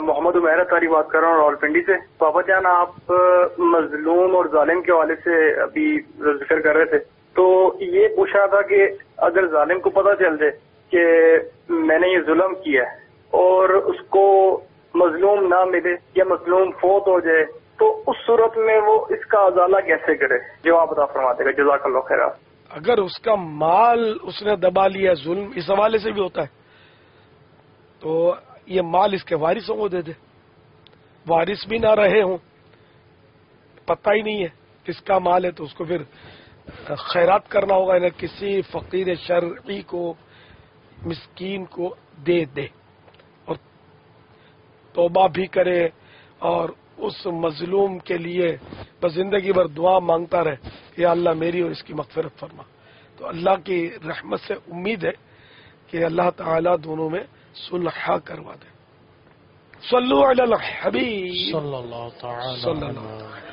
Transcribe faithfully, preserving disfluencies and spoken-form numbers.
محمد عمیر اتاری بات کر رہا ہوں راولپنڈی سے۔ بابا جان، آپ مظلوم اور ظالم کے حوالے سے ابھی ذکر کر رہے تھے، تو یہ پوچھ رہا تھا کہ اگر ظالم کو پتہ چل جائے کہ میں نے یہ ظلم کیا ہے اور اس کو مظلوم نہ ملے یا مظلوم فوت ہو جائے، تو اس صورت میں وہ اس کا ازالہ کیسے کرے؟ جواب عطا فرما دے گا، جزاک اللہ خیر۔ اگر اس کا مال اس نے دبا لیا، ظلم اس حوالے سے بھی ہوتا ہے، تو یہ مال اس کے وارثوں کو دے دے، وارث بھی نہ رہے ہوں، پتہ ہی نہیں ہے کس کا مال ہے، تو اس کو پھر خیرات کرنا ہوگا، یعنی کسی فقیر شرعی کو، مسکین کو دے دے، اور توبہ بھی کرے، اور اس مظلوم کے لیے بس زندگی بھر دعا مانگتا رہے کہ یا اللہ میری اور اس کی مغفرت فرما۔ تو اللہ کی رحمت سے امید ہے کہ اللہ تعالیٰ دونوں میں صلح کروا دے۔ صلو علی الحبیب صلی اللہ تعالی صلی اللہ تعالی